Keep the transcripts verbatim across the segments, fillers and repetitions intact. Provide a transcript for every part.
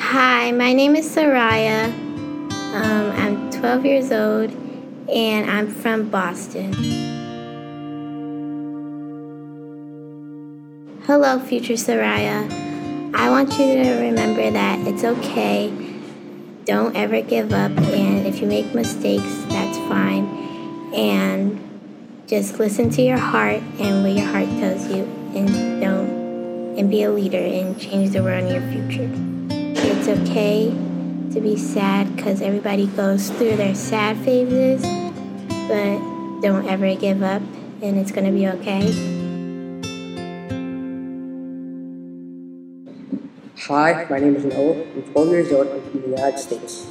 Hi, my name is Soraya. Um, I'm twelve years old and I'm from Boston. Hello, future Soraya. I want you to remember that it's okay. Don't ever give up, and if you make mistakes, that's fine. And just listen to your heart and what your heart tells you, and don't and be a leader and change the world in your future. It's okay to be sad because everybody goes through their sad phases, but don't ever give up and it's going to be okay. Hi, my name is Noah. I'm twelve years old. I'm from the United States.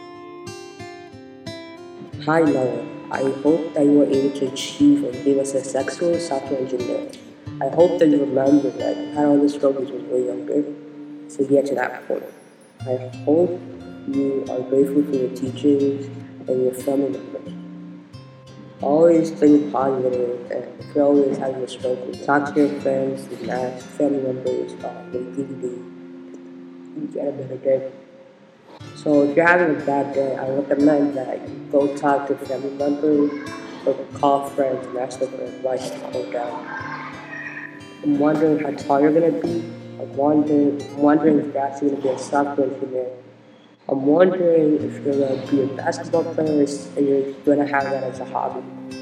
Hi, Noah. I hope that you are able to achieve and be a successful software engineer. I hope that you remember that you had all the struggles when you were younger to get to that point. I hope you are grateful for your teachers and your family members. Always think positive, and if you're always having a struggle, talk to your friends and ask family members about what you can do to get a better day. So if you're having a bad day, I recommend that you go talk to family members or call friends and ask them for advice to calm down. I'm wondering how tall you're gonna be. I'm wondering, I'm wondering if you're actually gonna be a software engineer. I'm wondering if you're gonna be a basketball player and you're gonna have that as a hobby.